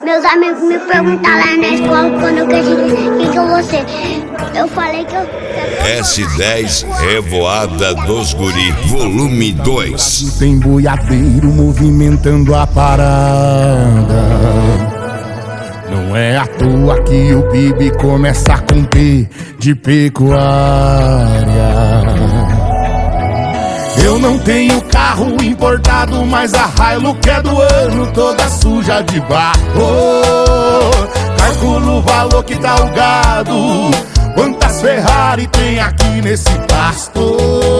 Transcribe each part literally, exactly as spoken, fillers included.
Meus amigos me perguntaram lá na escola quando que a gente, quem que eu vou ser. Eu falei que eu... S dez Revoada dos Guri, volume dois. Tem boiadeiro movimentando a parada. Não é à toa que o Bibi começa com P de pecuária. Eu não tenho carro importado, mas a Hilux é do ano, toda suja de barro. Calculo o valor que tá o gado, quantas Ferrari tem aqui nesse pasto.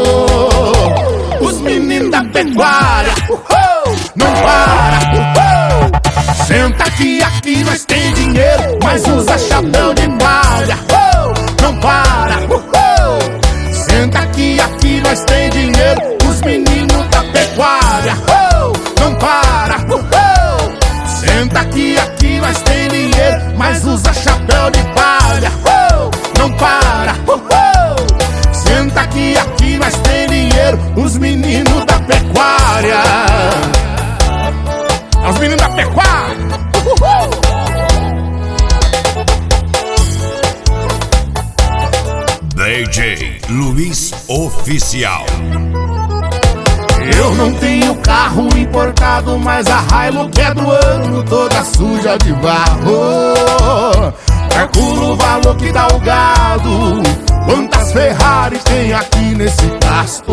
Os meninos da pecuária, uhul, não para, uhul. Senta aqui, aqui nós tem dinheiro, mas usa chapéu de palha, uhul, não para, uhul. Senta aqui, aqui nós tem dinheiro, os meninos da pecuária, uhul, não para, uhul. Senta aqui, aqui nós tem dinheiro, mas usa chapéu de palha, uhul, não para, uhul. Senta aqui, aqui nós tem dinheiro, os meninos da pecuária. Os meninos da pecuária, uhul. D J Luiz Oficial. Eu não tenho carro importado, mas a Hilux é do ano, toda suja de barro. Calculo o valor que dá o gado, quantas Ferrari tem aqui nesse pasto.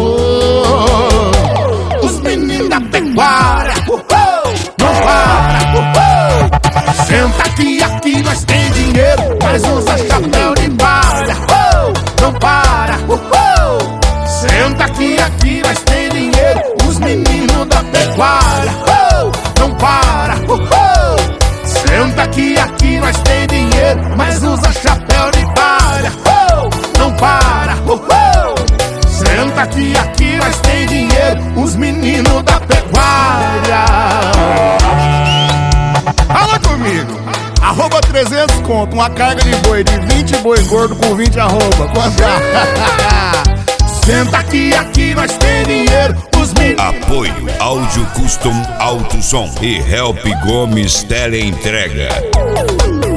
Os meninos da pecuária, uhul, não para, uhul. Senta aqui, aqui nós tem dinheiro, mas usa chapéu de palha, uhul, não para, uhul. Senta aqui, aqui nós tem dinheiro, os meninos da pecuária, uhul, não para, uhul. Senta aqui, aqui nós tem dinheiro, mas usa chapéu de palha, uhul, não para, uhul. Senta aqui, aqui nós tem dinheiro, os meninos da pecuária. Fala comigo. Arroba trezentos conto, uma carga de boi de vinte boi gordo com vinte arroba. Quanto? Senta aqui, aqui nós tem dinheiro, os meninos. Apoio Áudio Custom Alto Som e Help Gomes Teleentrega.